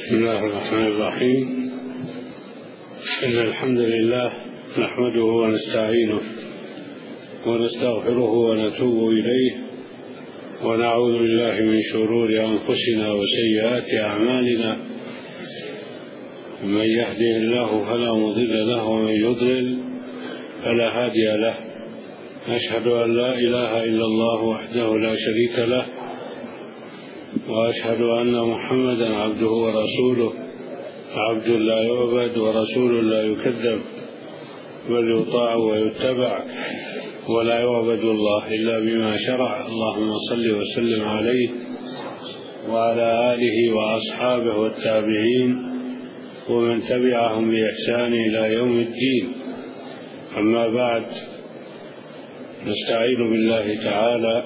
بسم الله الرحمن الرحيم. إن الحمد لله نحمده ونستعينه ونستغفره ونتوب إليه ونعوذ بالله من شرور أنفسنا وسيئات أعمالنا. من يهده الله فلا مضل له ومن يضلل فلا هادي له. أشهد أن لا إله إلا الله وحده لا شريك له، وأشهد أن محمدا عبده ورسوله، عبد لا يعبد ورسول لا يكذب، بل يطاع ويتبع، ولا يعبد الله إلا بما شرع. اللهم صل وسلم عليه وعلى آله وأصحابه والتابعين ومن تبعهم بإحسان إلى يوم الدين. أما بعد، نستعين بالله تعالى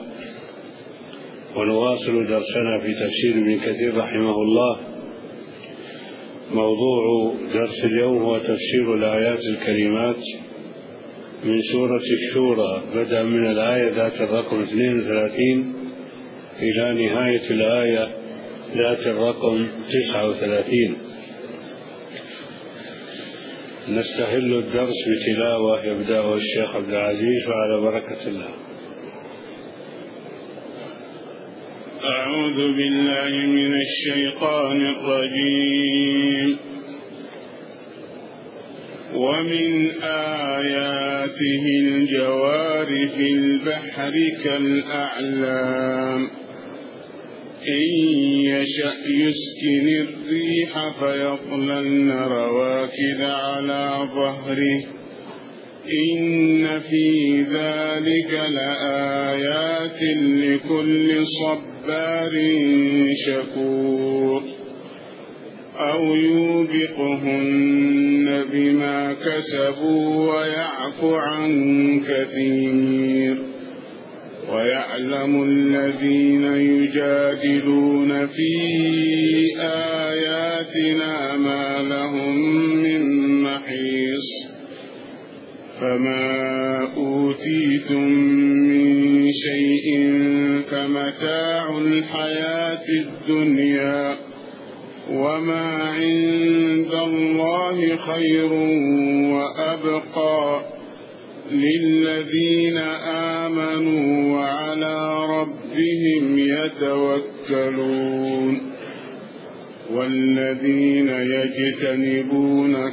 ونواصل درسنا في تفسير ابن كثير رحمه الله. موضوع درس اليوم هو تفسير الآيات الكريمات من سورة الشورى، بدأ من الآية ذات الرقم 32 إلى نهاية الآية ذات الرقم 39. نستهل الدرس بتلاوة يبدأ الشيخ عبد العزيز وعلى بركة الله. أعوذ بالله من الشيطان الرجيم. ومن آياته الجوار في البحر كالأعلام إن يشأ يسكن الريح فيظللن رواكد على ظهره إن في ذلك لآيات لكل صبار شكور. أو يوبقهن بما كسبوا ويعفو عن كثير. ويعلم الذين يجادلون في آياتنا ما لهم من محيص. فما أوتيتم من شيء فمتاع الحياة الدنيا وما عند الله خير وأبقى للذين آمنوا وعلى ربهم يتوكلون. والذين يجتنبون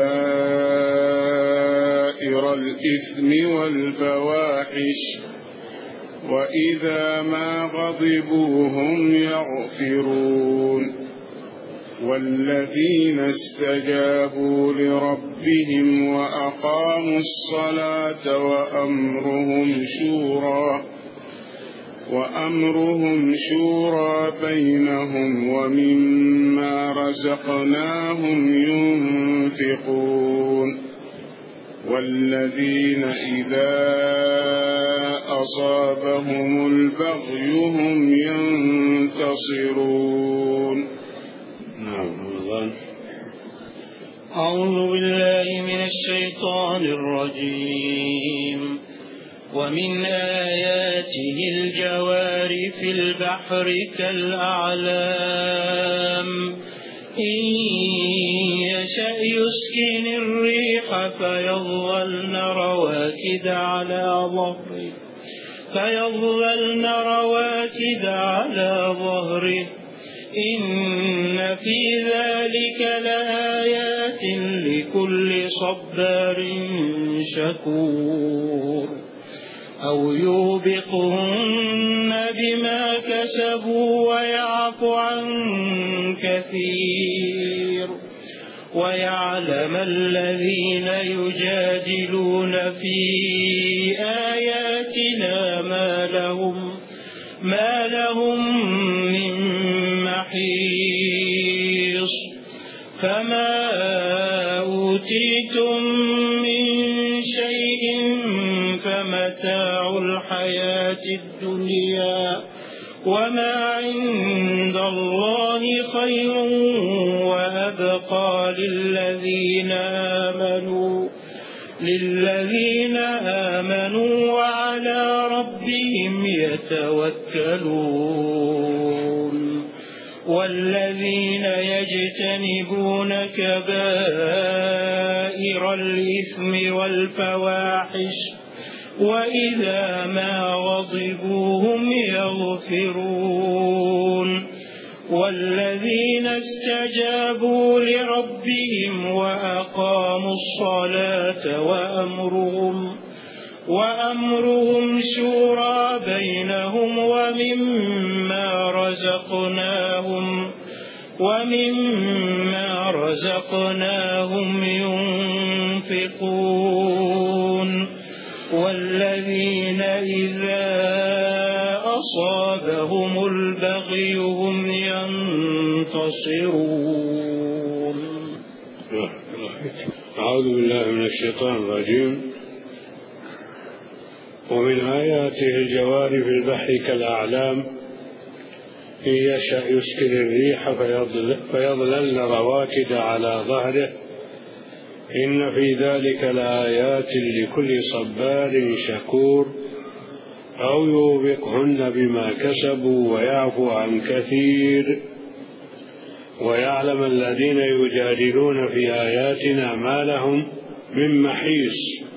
كبائر الإثم والفواحش وإذا ما غضبوا هم يغفرون. والذين استجابوا لربهم وأقاموا الصلاة وأمرهم شورى بينهم ومما رزقناهم ينفقون. والذين إذا أصابهم البغي هم ينتصرون. أعوذ بالله من الشيطان الرجيم. ومن آياته الجوار في البحر كالأعلام إن يشأ يسكن الريح فيظللن رواكد على ظهره إن في ذلك لآيات لكل صبار شكور. أو يوبقهن بما كسبوا ويعفو عن كثير. ويعلم الذين يجادلون في آياتنا ما لهم من محيص. فما أوتيتم من شيء فمتاع الحياة الدنيا وما عند الله خير وأبقى للذين آمنوا وعلى ربهم يتوكلون. والذين يجتنبون كبائر الإثم والفواحش وإذا ما غضبوا هم يغفرون والذين استجابوا لربهم وأقاموا الصلاة وأمرهم شورى بينهم ومما رزقناهم ينفقون والذين إذا أصابهم البغي هم ينتصرون. أعوذ بالله من الشيطان الرجيم. ومن آياته الجوار في البحر كالأعلام إن يشأ يسكن الريح فيظللن رواكد على ظهره إن في ذلك لآيات لكل صبار شكور أو يوبقهن بما كسبوا ويعفو عن كثير ويعلم الذين يجادلون في آياتنا ما لهم من محيص.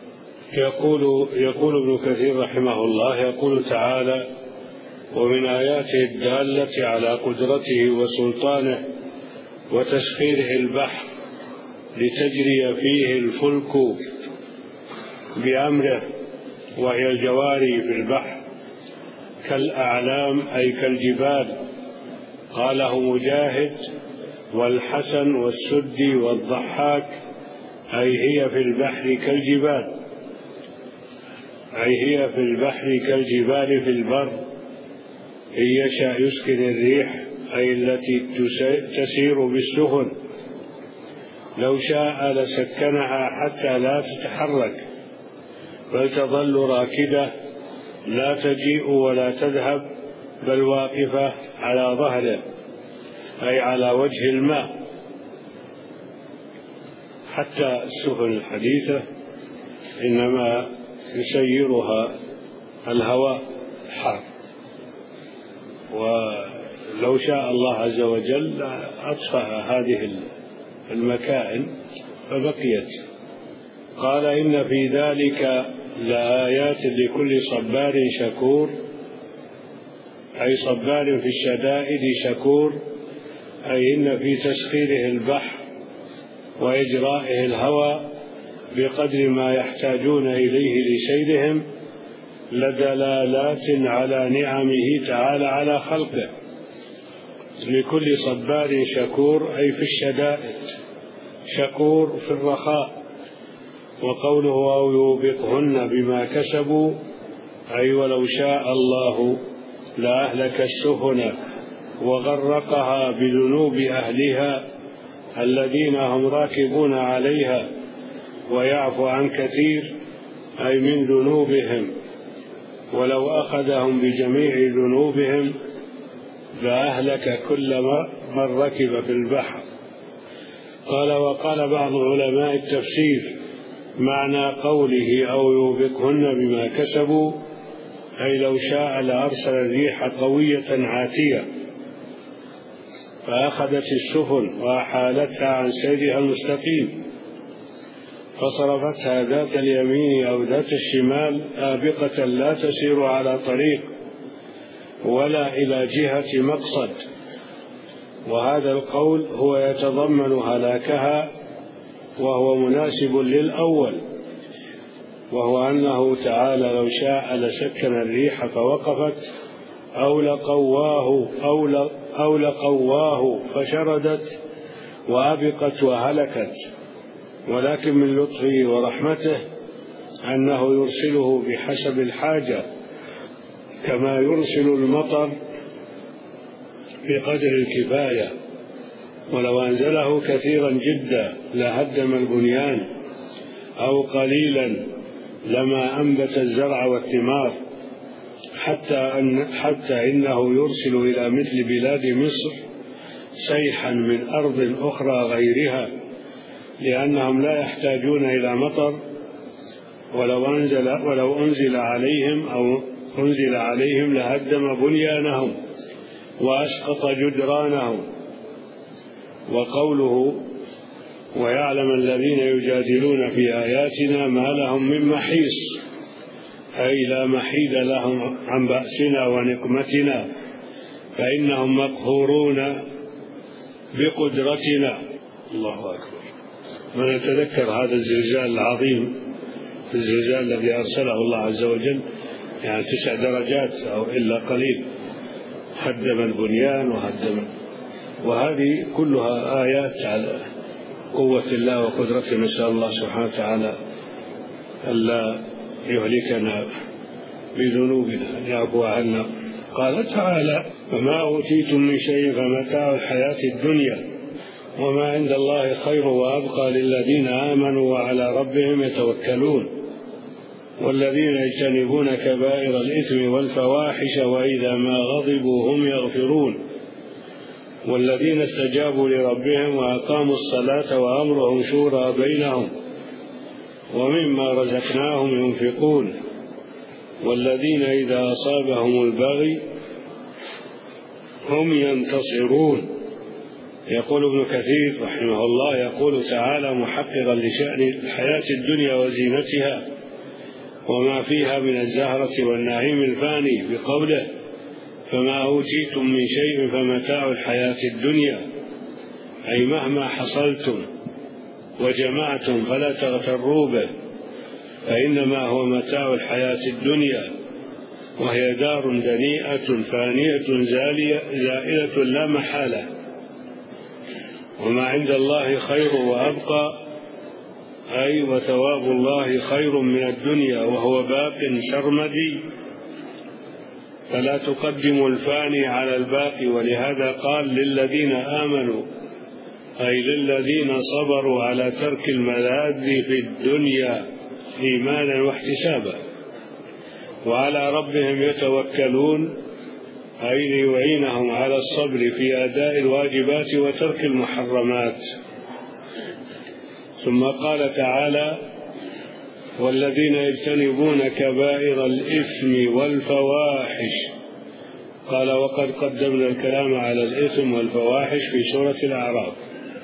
يقول ابن كثير رحمه الله يقول تعالى: ومن آياته الدالة على قدرته وسلطانه وتسخيره البحر لتجري فيه الفلك بأمره وهي الجواري في البحر كالأعلام أي كالجبال. قاله مجاهد والحسن والسدي والضحاك أي هي في البحر كالجبال في البر. إن يشاء يسكن الريح أي التي تسير بالسفن، لو شاء لسكنها حتى لا تتحرك بل تظل راكدة لا تجيء ولا تذهب بل واقفة على ظهره أي على وجه الماء. حتى السفن الحديثة إنما يسيرها الهواء الحار، ولو شاء الله عز وجل أطفأ هذه المكائن فبقيت. قال: إن في ذلك لآيات لكل صبار شكور أي صبار في الشدائد شكور، أي إن في تسخيره البحر وإجرائه الهوى بقدر ما يحتاجون إليه لسيرهم لدلالات على نعمه تعالى على خلقه. لكل صبار شكور أي في الشدائد، شكور في الرخاء. وقوله أو يوبقهن بما كسبوا أي ولو شاء الله لأهلك السفن وغرقها بذنوب أهلها الذين هم راكبون عليها ويعفو عن كثير أي من ذنوبهم، ولو أخذهم بجميع ذنوبهم لأهلك كل من ركب في البحر. وقال بعض علماء التفسير معنى قوله أو يوبقهن بما كسبوا أي لو شاء لأرسل الريح قوية عاتية فأخذت السفن وأحالتها عن سيرها المستقيم فصرفتها ذات اليمين أو ذات الشمال آبقة لا تسير على طريق ولا إلى جهة مقصد. وهذا القول هو يتضمن هلاكها وهو مناسب للأول، وهو أنه تعالى لو شاء لسكن الريح فوقفت أو لقواه فشردت وأبقت وهلكت، ولكن من لطفه ورحمته أنه يرسله بحسب الحاجة كما يرسل المطر بقدر الكفاية، ولو أنزله كثيرا جدا لهدم البنيان أو قليلا لما أنبت الزرع والثمار، حتى إنه يرسل إلى مثل بلاد مصر سيحا من أرض أخرى غيرها لأنهم لا يحتاجون إلى مطر، ولو أنزل عليهم لهدم بنيانهم وأسقط جدرانه. وقوله ويعلم الذين يجادلون في آياتنا ما لهم من محيص، أي لا محيد لهم عن بأسنا ونقمتنا، فإنهم مقهورون بقدرتنا. الله أكبر. ونتذكر هذا الزلزال العظيم، الزلزال الذي أرسله الله عز وجل، يعني 9 درجات أو إلا قليل، هدم البنيان وهدم، وهذه كلها آيات على قوة الله وقدرته. نسأل الله سبحانه وتعالى ألا يهلكنا بذنوبنا، أن يعفو عنا. قال تعالى فما أوتيتم من شيء فمتاع الحياة الدنيا وما عند الله خير وأبقى للذين آمنوا وعلى ربهم يتوكلون والذين يجتنبون كبائر الإثم والفواحش وإذا ما غضبوا هم يغفرون والذين استجابوا لربهم وأقاموا الصلاة وأمرهم شورى بينهم ومما رزقناهم ينفقون والذين إذا أصابهم البغي هم ينتصرون. يقول ابن كثير رحمه الله يقول تعالى محققا لشأن الحياة الدنيا وزينتها وما فيها من الزهرة والنعيم الفاني بقوله فما أوتيتم من شيء فمتاع الحياة الدنيا، أي مهما حصلتم وجمعتم فلا تغتروا به، فإنما هو متاع الحياة الدنيا وهي دار دنيئة فانية زائلة لا محالة، وما عند الله خير وأبقى، أي وثواب الله خير من الدنيا وهو باق سرمدي، فلا تقدموا الفاني على الباقي. ولهذا قال للذين آمنوا، أي للذين صبروا على ترك الملاذ في الدنيا إيمانا واحتسابا وعلى ربهم يتوكلون، أي ليعينهم على الصبر في أداء الواجبات وترك المحرمات. ثم قال تعالى والذين يجتنبون كبائر الإثم والفواحش، قال وقد قدمنا الكلام على الإثم والفواحش في سورة الأعراف.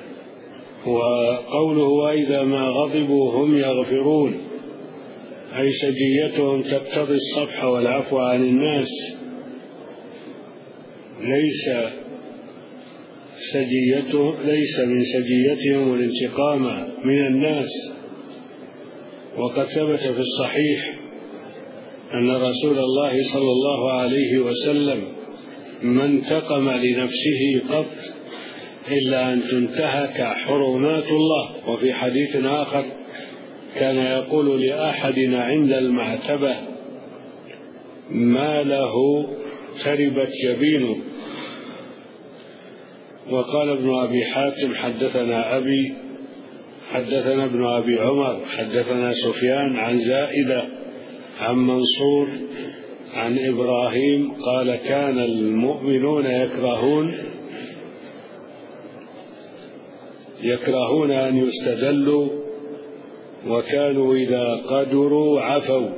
وقوله وإذا ما غضبوا هم يغفرون، أي سجيتهم تقتضي الصفح والعفو عن الناس، ليس من سجيتهم الانتقام من الناس. وقد ثبت في الصحيح أن رسول الله صلى الله عليه وسلم ما انتقم لنفسه قط إلا أن تنتهك حرمات الله. وفي حديث آخر كان يقول لأحدنا عند المعتبة ما له تربت يمينه. وقال ابن أبي حاتم حدثنا ابن أبي عمر حدثنا سفيان عن زائدة عن منصور عن إبراهيم قال كان المؤمنون يكرهون أن يستدلوا وكانوا إذا قدروا عفوا.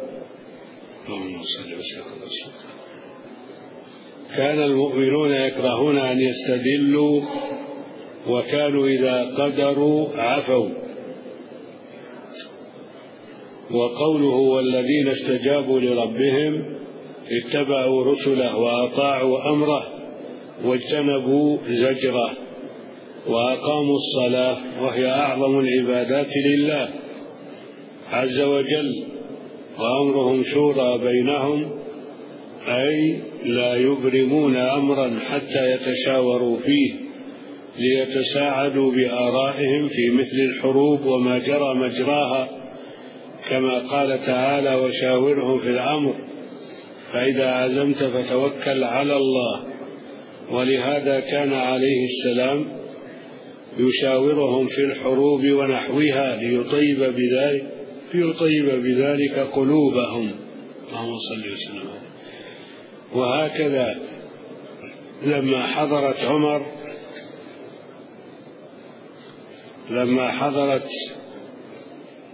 كان المؤمنون يكرهون أن يستدلوا وكانوا إذا قدروا عفوا. وقوله والذين استجابوا لربهم اتبعوا رسله وأطاعوا أمره واجتنبوا زجره وأقاموا الصلاة وهي أعظم العبادات لله عز وجل، وأمرهم شورى بينهم، أي لا يبرمون أمرا حتى يتشاوروا فيه ليتساعدوا بآرائهم في مثل الحروب وما جرى مجراها، كما قال تعالى وشاورهم في الأمر فإذا عزمت فتوكل على الله. ولهذا كان عليه السلام يشاورهم في الحروب ونحوها ليطيب بذلك قلوبهم. اللهم صل وسلم. وهكذا لما حضرت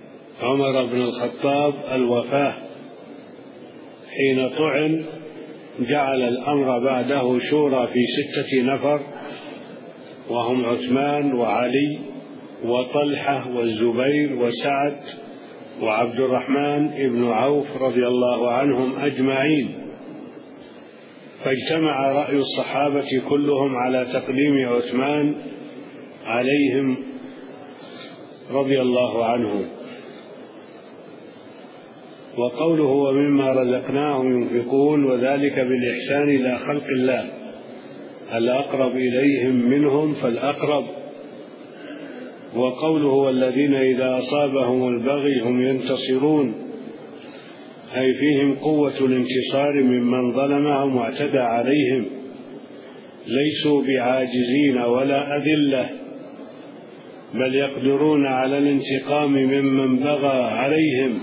عمر بن الخطاب الوفاة حين طعن جعل الأمر بعده شورى في 6 نفر، وهم عثمان وعلي وطلحة والزبير وسعد وعبد الرحمن بن عوف رضي الله عنهم أجمعين. فاجتمع رأي الصحابة كلهم على تقديم عثمان عليهم رضي الله عنهم. وقوله ومما رزقناهم ينفقون، وذلك بالإحسان إلى خلق الله، الأقرب إليهم منهم فالأقرب. وقوله والذين إذا أصابهم البغي هم ينتصرون، أي فيهم قوة الانتصار ممن ظلمهم واعتدى عليهم، ليسوا بعاجزين ولا أذلة، بل يقدرون على الانتقام ممن بغى عليهم،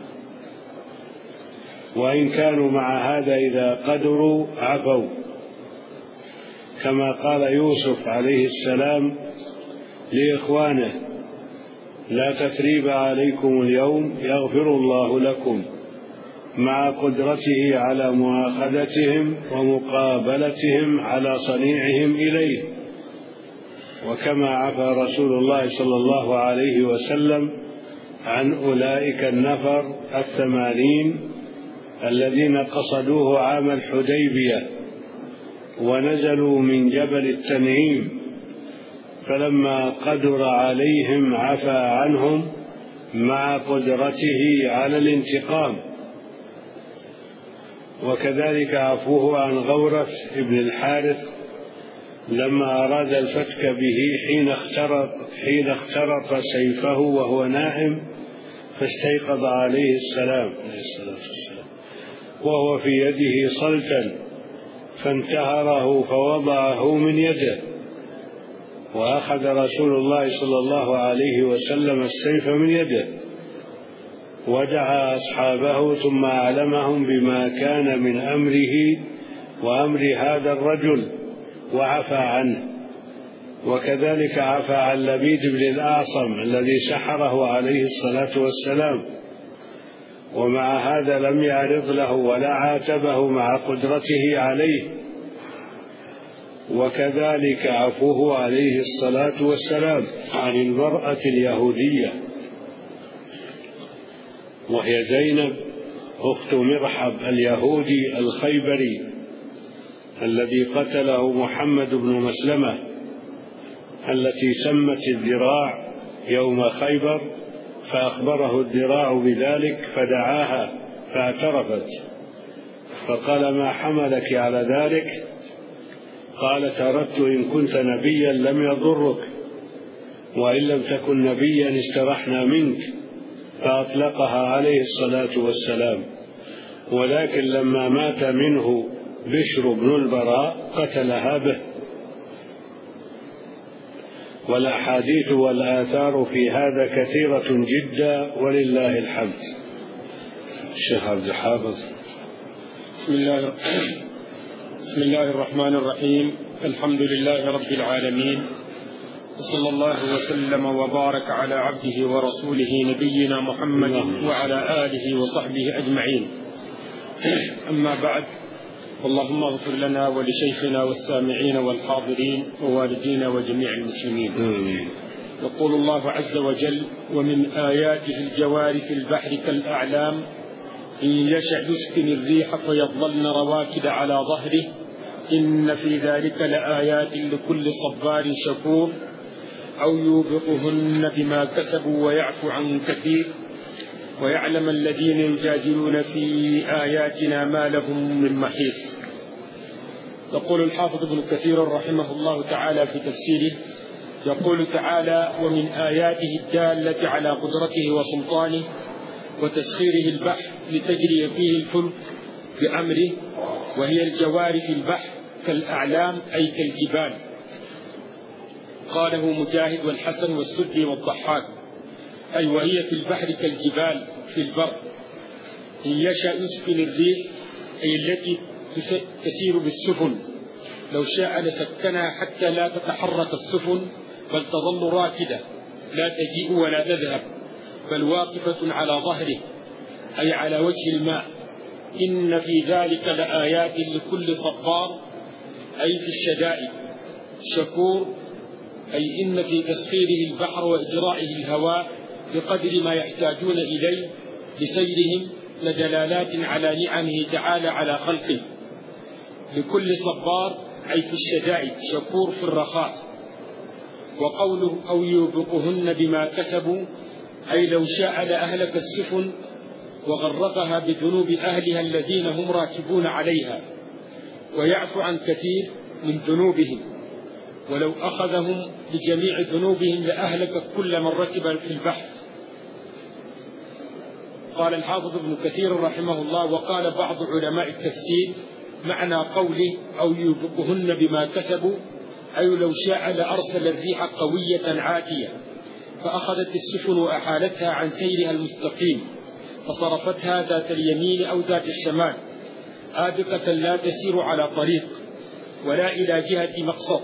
وإن كانوا مع هذا إذا قدروا عفوا، كما قال يوسف عليه السلام لإخوانه لا تثريب عليكم اليوم يغفر الله لكم، مع قدرته على مؤاخذتهم ومقابلتهم على صنيعهم إليه. وكما عفى رسول الله صلى الله عليه وسلم عن أولئك النفر 80 الذين قصدوه عام الحديبية ونزلوا من جبل التنعيم، فلما قدر عليهم عفى عنهم مع قدرته على الانتقام. وكذلك عفوه عن غورث ابن الحارث لما أراد الفتك به حين اخترق سيفه وهو نائم، فاستيقظ عليه الصلاة والسلام وهو في يده صلتا، فانتهره فوضعه من يده، وأخذ رسول الله صلى الله عليه وسلم السيف من يده، ودعا أصحابه ثم أعلمهم بما كان من أمره وأمر هذا الرجل وعفى عنه. وكذلك عفى عن لبيد بن الأعصم الذي سحره عليه الصلاة والسلام، ومع هذا لم يعرض له ولا عاتبه مع قدرته عليه. وكذلك عفوه عليه الصلاة والسلام عن المرأة اليهودية وهي زينب أخت مرحب اليهودي الخيبري الذي قتله محمد بن مسلمة، التي سمت الذراع يوم خيبر، فأخبره الذراع بذلك فدعاها فاعترفت، فقال ما حملك على ذلك؟ قالت أردت إن كنت نبيا لم يضرك، وإن لم تكن نبيا استرحنا منك، فأطلقها عليه الصلاة والسلام. ولكن لما مات منه بشر بن البراء قتلها به. والأحاديث والآثار في هذا كثيرة جدا ولله الحمد. الشيخ عبد الحافظ. بسم الله الرحمن الرحيم. الحمد لله رب العالمين، وصلى الله وسلم وبارك على عبده ورسوله نبينا محمد وعلى آله وصحبه أجمعين. أما بعد، اللهم اغفر لنا ولشيخنا والسامعين والحاضرين ووالدينا وجميع المسلمين. يقول الله عز وجل: ومن آياته الجوار في البحر كالأعلام إن يشأ يسكن الريح فيظلن رواكد على ظهره إن في ذلك لآيات لكل صبار شكور أو يوبقهن بما كسبوا ويعفو عن كثير ويعلم الذين يجادلون في آياتنا ما لهم من محيص. يقول الحافظ ابن كثير رحمه الله تعالى في تفسيره، يقول تعالى: ومن آياته الدالة على قدرته وسلطانه وتسخيره البحر لتجري فيه الفلك بأمره، وهي الجوار في البحر كالأعلام أي كالجبال. قاله مجاهد والحسن والسدي والضحاك، أي وهي في البحر كالجبال في البر. إن يشاء يسكن الريح أي التي تسير بالسفن، لو شاء لسكنها حتى لا تتحرك السفن بل تظل راكدة لا تجيء ولا تذهب، بل واقفة على ظهره أي على وجه الماء. إن في ذلك لآيات لكل صبار أي في الشدائد شكور، أي إن في تسخيره البحر وإجرائه الهواء بقدر ما يحتاجون إليه لسيرهم لدلالات على نعمه تعالى على خلقه. لكل صبار أي في الشدائد شكور في الرخاء. وقوله أو يوبقهن بما كسبوا أي لو شاء لأهلك السفن وغرقها بذنوب أهلها الذين هم راكبون عليها، ويعفو عن كثير من ذنوبهم، ولو أخذهم بجميع ذنوبهم لأهلك كل من ركب في البحر. قال الحافظ ابن كثير رحمه الله: وقال بعض علماء التفسير معنى قوله أو يوبقهن بما كسبوا أي لو شاء لأرسل الريح قوية عاتية فأخذت السفن وأحالتها عن سيرها المستقيم فصرفتها ذات اليمين أو ذات الشمال آبقة لا تسير على طريق ولا إلى جهة مقصد.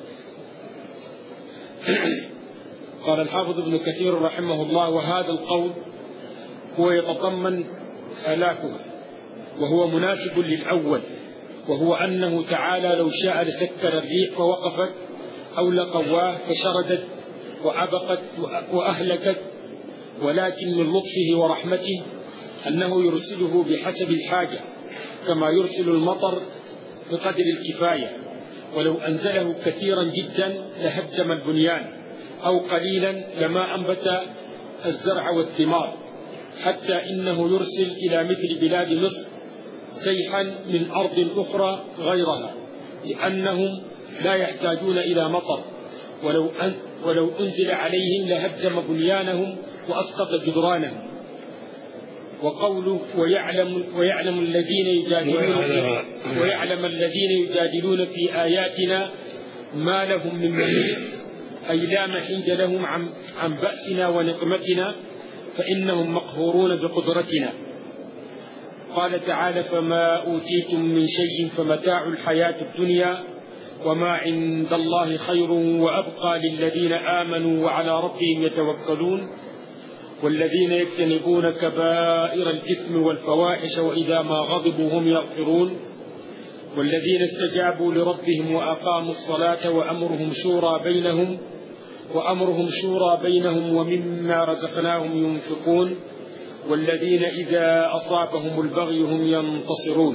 قال الحافظ ابن كثير رحمه الله: وهذا القول هو يتضمن هلاكها، وهو مناسب للأول، وهو أنه تعالى لو شاء لسكر الريح فوقفت أو لقواه فشردت وأبقت وأهلكت، ولكن من لطفه ورحمته أنه يرسله بحسب الحاجة كما يرسل المطر بقدر الكفاية، ولو أنزله كثيرا جدا لهدم البنيان، أو قليلا لما أنبت الزرع والثمار، حتى إنه يرسل إلى مثل بلاد مصر سيحا من أرض أخرى غيرها، لأنهم لا يحتاجون إلى مطر، ولو أنزل عليهم لهدم بنيانهم وأسقط جدرانهم. وقوله ويعلم الذين يجادلون في آياتنا ما لهم من محيص أي لا محيد لهم عن بأسنا ونقمتنا فإنهم مقهورون بقدرتنا. قال تعالى: فما أوتيتم من شيء فمتاع الحياة الدنيا وما عند الله خير وأبقى للذين آمنوا وعلى ربهم يتوكلون والذين يجتنبون كبائر الإثم والفواحش وإذا ما غضبوا هم يغفرون والذين استجابوا لربهم وأقاموا الصلاة وأمرهم شورى بينهم ومما رزقناهم ينفقون والذين إذا أصابهم البغي هم ينتصرون.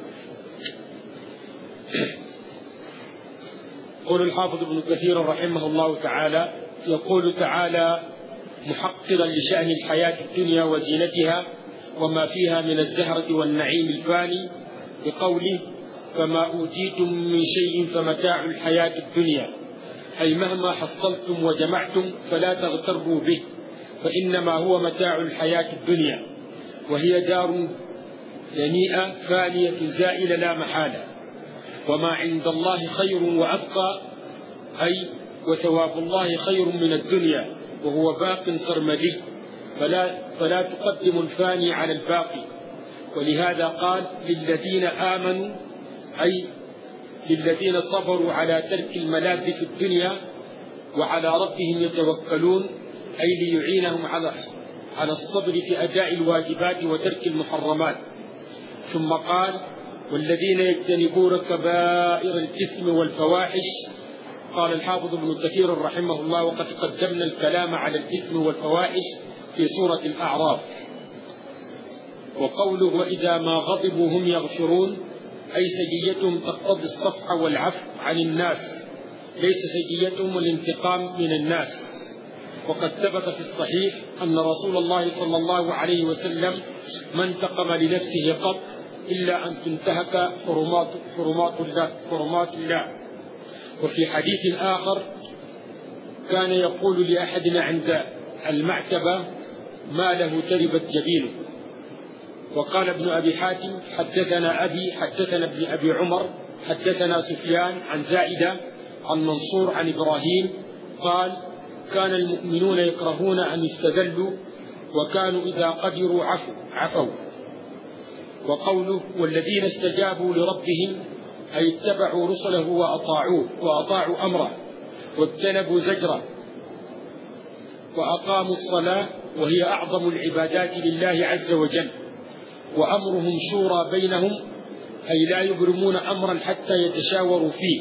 يقول الحافظ ابن كثير رحمه الله تعالى: يقول تعالى محقرا لشأن الحياة الدنيا وزينتها وما فيها من الزهرة والنعيم الفاني بقوله: فما أوتيتم من شيء فمتاع الحياة الدنيا، أي مهما حصلتم وجمعتم فلا تغتروا به، فإنما هو متاع الحياة الدنيا، وهي دار دنيئة فانية زائلة لا محالة، وما عند الله خير وأبقى، أي وثواب الله خير من الدنيا وهو باق سرمدي، فلا تقدم الفاني على الباقي. ولهذا قال: للذين آمنوا، أي للذين صبروا على ترك الملاذ في الدنيا وعلى ربهم يتوكلون، أي ليعينهم على الصبر في أداء الواجبات وترك المحرمات. ثم قال: والذين يجتنبون كبائر الإثم والفواحش. قال الحافظ ابن كثير رحمه الله: وقد قدمنا الكلام على الإثم والفواحش في سورة الأعراف. وقوله: وإذا ما غضبوا هم يغفرون، أي سجيتهم تقتضي الصفح والعفو عن الناس، ليس سجيتهم الانتقام من الناس. وقد ثبت في الصحيح أن رسول الله صلى الله عليه وسلم ما انتقم لنفسه قط إلا أن تنتهك حرمات الله. وفي حديث آخر كان يقول لأحدنا عند المعتبة: ما له تربت جبينه. وقال ابن أبي حاتم: حدثنا ابن أبي عمر حدثنا سفيان عن زائدة عن منصور عن إبراهيم قال: كان المؤمنون يكرهون أن يستذلوا وكانوا إذا قدروا عفوا. وقوله: والذين استجابوا لربهم، أي اتبعوا رسله وأطاعوا أمره واجتنبوا زجره وأقاموا الصلاة، وهي أعظم العبادات لله عز وجل، وأمرهم شورى بينهم، أي لا يبرمون أمرا حتى يتشاوروا فيه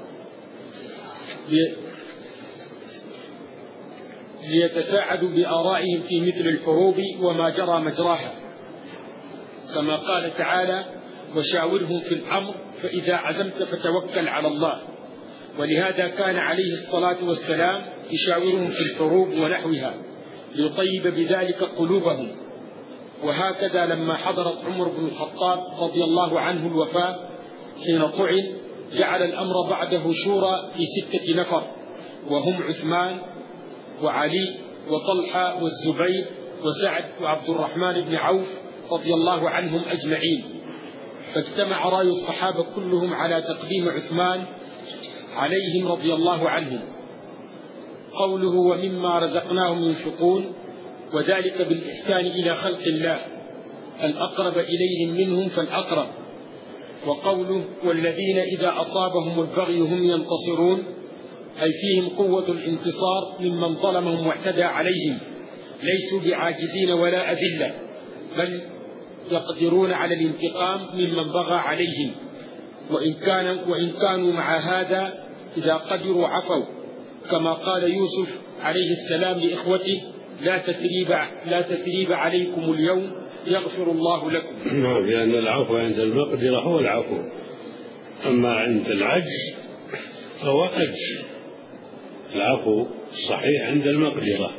ليتساعدوا بآرائهم في مثل الحروب وما جرى مجراها، كما قال تعالى: وشاورهم في الأمر فإذا عزمت فتوكل على الله. ولهذا كان عليه الصلاة والسلام يشاورهم في الحروب ونحوها ليطيب بذلك قلوبهم. وهكذا لما حضرت عمر بن الخطاب رضي الله عنه الوفاة حين طعن، جعل الأمر بعده شورى في 6 نفر، وهم عثمان وعلي وطلحة والزبير وسعد وعبد الرحمن بن عوف رضي الله عنهم أجمعين. فاجتمع رأي الصحابة كلهم على تقديم عثمان عليهم رضي الله عنهم. قوله: ومما رزقناهم ينفقون، وذلك بالإحسان إلى خلق الله، الأقرب إليهم منهم فالأقرب. وقوله: والذين إذا أصابهم البغي هم ينتصرون، أي فيهم قوة الانتصار ممن ظلمهم واعتدى عليهم، ليسوا بعاجزين ولا أذلة، بل يقدرون على الانتقام ممن بغى عليهم، وإن كانوا مع هذا إذا قدروا عفوا، كما قال يوسف عليه السلام لإخوته: لا تثريب عليكم اليوم يغفر الله لكم. نعم، لأن العفو عند المقدرة هو العفو، أما عند العجز فهو عجز. العفو صحيح عند المقدرة،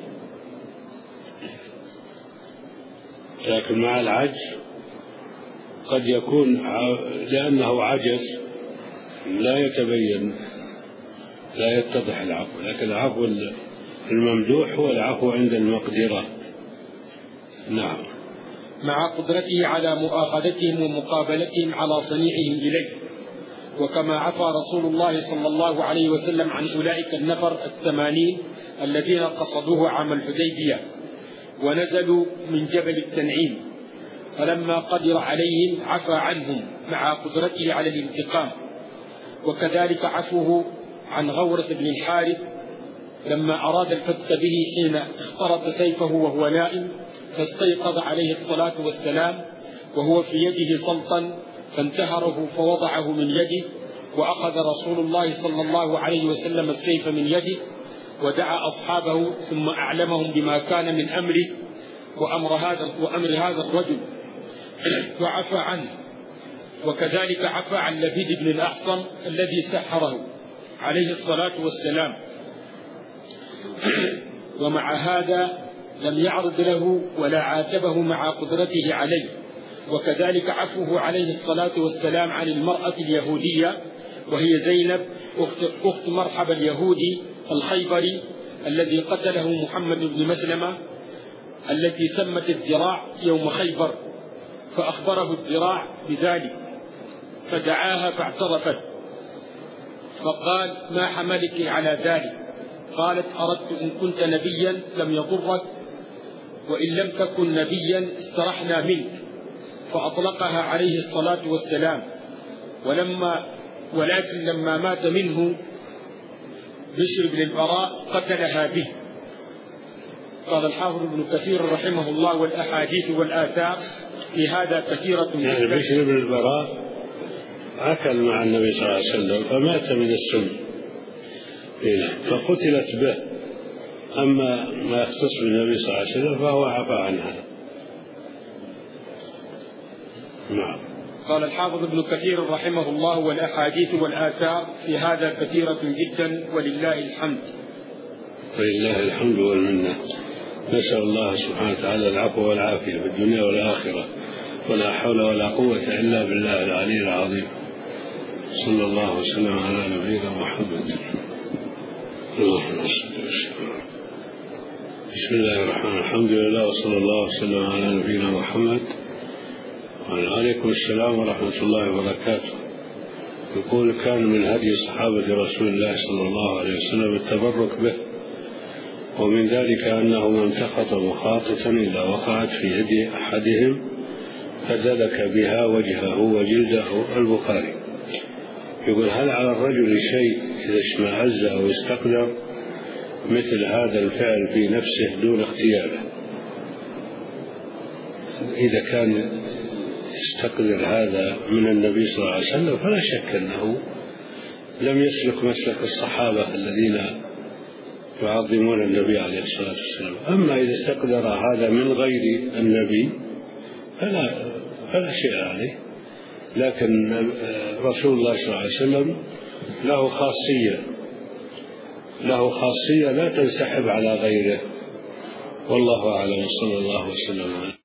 لكن مع العجز قد يكون لأنه عجز لا يتبين، لا يتضح العفو، لكن العفو الممدوح هو العفو عند المقدرة. نعم، مع قدرته على مؤاخذتهم ومقابلتهم على صنيعهم إليه. وكما عفى رسول الله صلى الله عليه وسلم عن أولئك النفر 80 الذين قصدوه عام الحديبية ونزلوا من جبل التنعيم، فلما قدر عليهم عفى عنهم مع قدرته على الانتقام. وكذلك عفوه عن غورة بن الحارث لما أراد الفتك به حين اخترط سيفه وهو نائم، فاستيقظ عليه الصلاة والسلام وهو في يده سلطا، فانتهره فوضعه من يده، وأخذ رسول الله صلى الله عليه وسلم السيف من يده، ودعا أصحابه ثم أعلمهم بما كان من أمره وأمر هذا الرجل وعفى عنه. وكذلك عفى عن لبيد بن الأعصم الذي سحره عليه الصلاة والسلام، ومع هذا لم يعرض له ولا عاتبه مع قدرته عليه. وكذلك عفوه عليه الصلاة والسلام عن المرأة اليهودية وهي زينب أخت مرحب اليهودي الخيبري الذي قتله محمد بن مسلمة، التي سمت الذراع يوم خيبر، فأخبره الذراع بذلك فدعاها فاعترفت، فقال: ما حملك على ذلك؟ قالت: أردت إن كنت نبيا لم يضرك، وإن لم تكن نبيا استرحنا منك، فأطلقها عليه الصلاة والسلام. ولكن لما مات منه بشر بن البراء قتلها به. قال الحافظ ابن كثير رحمه الله: والأحاديث والآثار في هذا كثيرة. يعني بشر بن البراء أكل مع النبي صلى الله عليه وسلم فمات من السم فقتلت به، أما ما يختص بالنبي صلى الله عليه وسلم فهو عفى عنها. نعم. قال الحافظ ابن كثير رحمه الله: والأحاديث والآثار في هذا كثيرة جدا ولله الحمد. ولله الحمد والمنة. نسأل الله سبحانه وتعالى العفو والعافية في الدنيا والآخرة، ولا حول ولا قوة إلا بالله العلي العظيم. صلى الله وسلم على نبينا محمد. اللهم صل وسلم. بسم الله الرحمن الرحيم. الحمد لله وصلى الله وسلم على نبينا محمد. وعليكم السلام ورحمة الله وبركاته. يقول: كان من هدي صحابة رسول الله صلى الله عليه وسلم التبرك به، ومن ذلك أنه من امتخط مخاطة إذا وقعت في يد أحدهم فدلك بها وجهه وجلده. البخاري. يقول: هل على الرجل شيء إذا اشمأز أو استقدر مثل هذا الفعل في نفسه دون اختياره؟ إذا كان يستقدر هذا من النبي صلى الله عليه وسلم فلا شك أنه لم يسلك مسلك الصحابة الذين يعظمون النبي عليه الصلاة والسلام. أما إذا استقدر هذا من غير النبي فلا شيء عليه. لكن رسول الله صلى الله عليه وسلم له خاصية لا تنسحب على غيره. والله أعلم. صلى الله وسلم عليه.